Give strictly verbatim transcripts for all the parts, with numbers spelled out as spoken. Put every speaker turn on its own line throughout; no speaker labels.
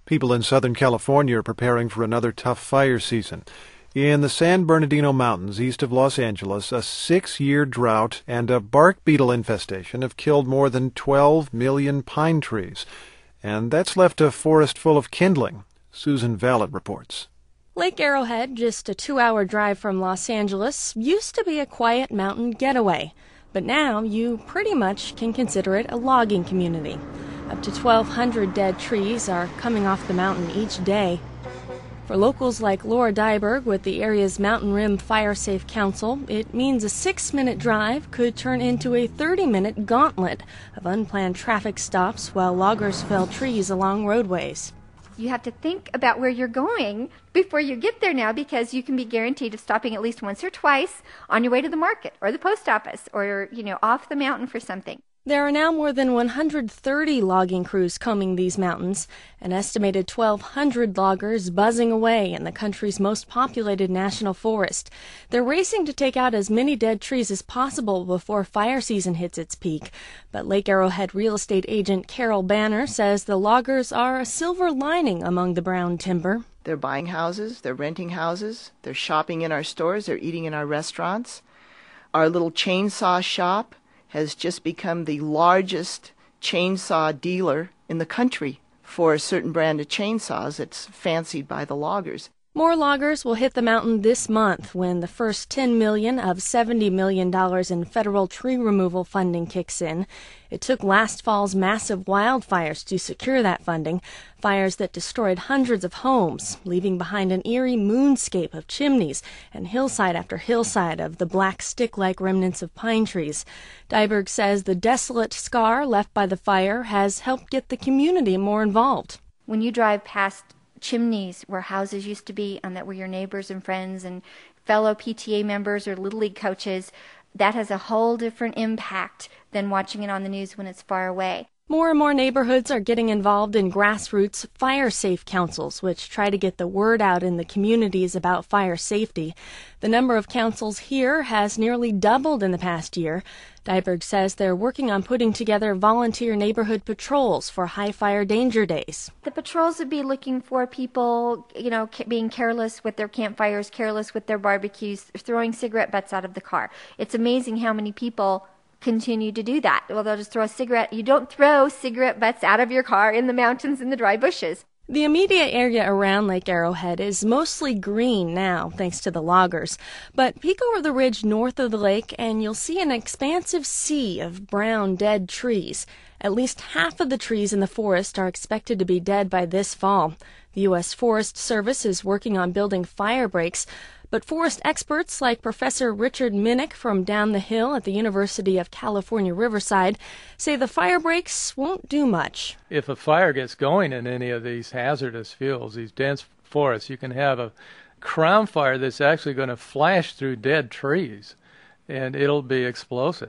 People in Southern California are preparing for another tough fire season. In the San Bernardino Mountains east of Los Angeles, a six-year drought and a bark beetle infestation have killed more than twelve million pine trees. And that's left a forest full of kindling. Susan Vallet reports.
Lake Arrowhead, just a two-hour drive from Los Angeles, used to be a quiet mountain getaway. But now you pretty much can consider it a logging community. Up to twelve hundred dead trees are coming off the mountain each day. For locals like Laura Dyberg with the area's Mountain Rim Fire Safe Council, it means a six-minute drive could turn into a thirty-minute gauntlet of unplanned traffic stops while loggers fell trees along roadways.
You have to think about where you're going before you get there now, because you can be guaranteed of stopping at least once or twice on your way to the market or the post office or, you know, off the mountain for something.
There are now more than one hundred thirty logging crews combing these mountains, an estimated twelve hundred loggers buzzing away in the country's most populated national forest. They're racing to take out as many dead trees as possible before fire season hits its peak. But Lake Arrowhead real estate agent Carol Banner says the loggers are a silver lining among the brown timber.
They're buying houses, they're renting houses, they're shopping in our stores, they're eating in our restaurants. Our little chainsaw shop has just become the largest chainsaw dealer in the country for a certain brand of chainsaws that's fancied by the loggers.
More loggers will hit the mountain this month when the first ten million dollars of seventy million dollars in federal tree removal funding kicks in. It took last fall's massive wildfires to secure that funding, fires that destroyed hundreds of homes, leaving behind an eerie moonscape of chimneys and hillside after hillside of the black stick-like remnants of pine trees. Dyberg says the desolate scar left by the fire has helped get the community more involved.
When you drive past chimneys where houses used to be and that were your neighbors and friends and fellow P T A members or Little League coaches, that has a whole different impact than watching it on the news when it's far away.
More and more neighborhoods are getting involved in grassroots fire safe councils, which try to get the word out in the communities about fire safety. The number of councils here has nearly doubled in the past year. Dyberg says they're working on putting together volunteer neighborhood patrols for high fire danger days.
The patrols would be looking for people, you know, being careless with their campfires, careless with their barbecues, throwing cigarette butts out of the car. It's amazing how many people continue to do that. Well, they'll just throw a cigarette. You don't throw cigarette butts out of your car in the mountains in the dry bushes.
The immediate area around Lake Arrowhead is mostly green now, thanks to the loggers. But peek over the ridge north of the lake and you'll see an expansive sea of brown, dead trees. At least half of the trees in the forest are expected to be dead by this fall. The U S Forest Service is working on building fire breaks, but forest experts like Professor Richard Minnick from down the hill at the University of California, Riverside, say the fire breaks won't do much.
If a fire gets going in any of these hazardous fields, these dense forests, you can have a crown fire that's actually going to flash through dead trees, and it'll be explosive.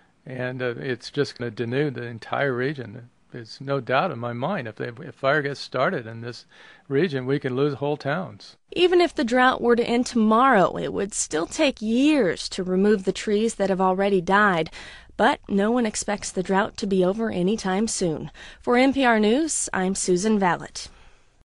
And uh, it's just going to denude the entire region. There's no doubt in my mind if, they, if fire gets started in this region, we can lose whole towns.
Even if the drought were to end tomorrow, it would still take years to remove the trees that have already died. But no one expects the drought to be over anytime soon. For N P R News, I'm Susan Vallet.